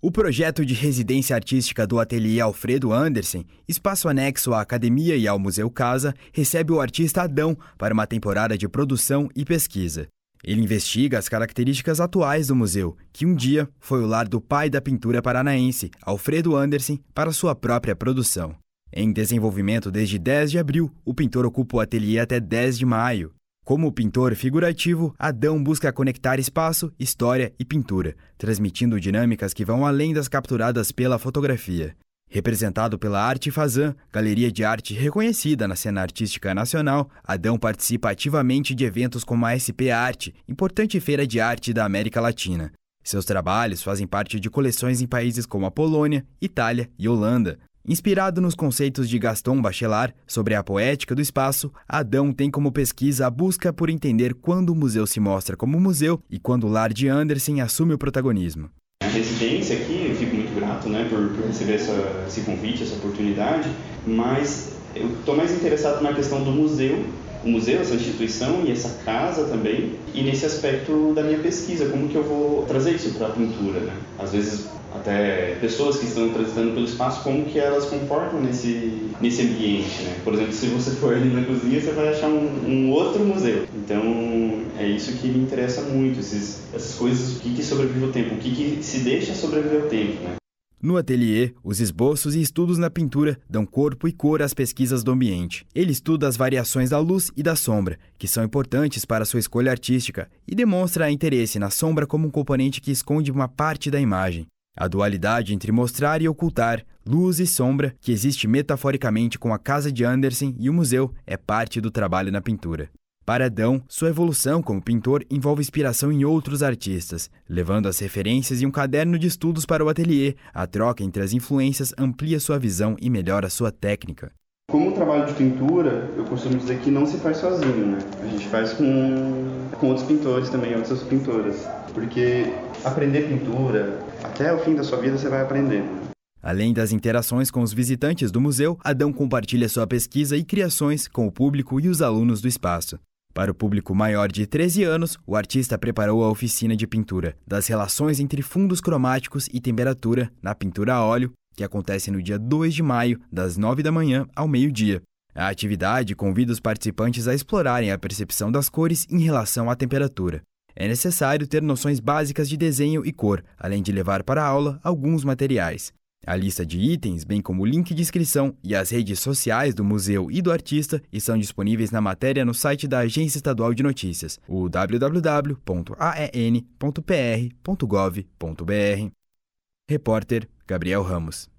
O projeto de residência artística do Ateliê Alfredo Andersen, espaço anexo à academia e ao Museu Casa, recebe o artista Adão para uma temporada de produção e pesquisa. Ele investiga as características atuais do museu, que um dia foi o lar do pai da pintura paranaense, Alfredo Andersen, para sua própria produção. Em desenvolvimento desde 10 de abril, o pintor ocupa o ateliê até 10 de maio. Como pintor figurativo, Adão busca conectar espaço, história e pintura, transmitindo dinâmicas que vão além das capturadas pela fotografia. Representado pela Arte Fazan, galeria de arte reconhecida na cena artística nacional, Adão participa ativamente de eventos como a SP Arte, importante feira de arte da América Latina. Seus trabalhos fazem parte de coleções em países como a Polônia, Itália e Holanda. Inspirado nos conceitos de Gaston Bachelard sobre a poética do espaço, Adão tem como pesquisa a busca por entender quando o museu se mostra como museu e quando o lar de Andersen assume o protagonismo. A residência aqui, eu fico muito grato, por receber esse convite, essa oportunidade, mas eu estou mais interessado na questão do museu, o museu, essa instituição e essa casa também, e nesse aspecto da minha pesquisa, como que eu vou trazer isso para a pintura, né? Às vezes até pessoas que estão transitando pelo espaço, como que elas comportam nesse ambiente, né? Por exemplo, se você for ali na cozinha, você vai achar um outro museu. Então, é isso que me interessa muito, essas coisas, o que sobrevive ao tempo, o que se deixa sobreviver ao tempo, né? No ateliê, os esboços e estudos na pintura dão corpo e cor às pesquisas do ambiente. Ele estuda as variações da luz e da sombra, que são importantes para sua escolha artística, e demonstra interesse na sombra como um componente que esconde uma parte da imagem. A dualidade entre mostrar e ocultar, luz e sombra, que existe metaforicamente com a casa de Andersen e o museu, é parte do trabalho na pintura. Para Adão, sua evolução como pintor envolve inspiração em outros artistas, levando as referências e um caderno de estudos para o ateliê. A troca entre as influências amplia sua visão e melhora sua técnica. Como o trabalho de pintura, eu costumo dizer que não se faz sozinho, né? A gente faz com outros pintores também, outras pintoras. Porque aprender pintura, até o fim da sua vida você vai aprendendo. Além das interações com os visitantes do museu, Adão compartilha sua pesquisa e criações com o público e os alunos do espaço. Para o público maior de 13 anos, o artista preparou a oficina de pintura das relações entre fundos cromáticos e temperatura na pintura a óleo, que acontece no dia 2 de maio, das 9 da manhã ao meio-dia. A atividade convida os participantes a explorarem a percepção das cores em relação à temperatura. É necessário ter noções básicas de desenho e cor, além de levar para a aula alguns materiais. A lista de itens, bem como o link de inscrição e as redes sociais do museu e do artista estão disponíveis na matéria no site da Agência Estadual de Notícias, o www.aen.pr.gov.br. Repórter Gabriel Ramos.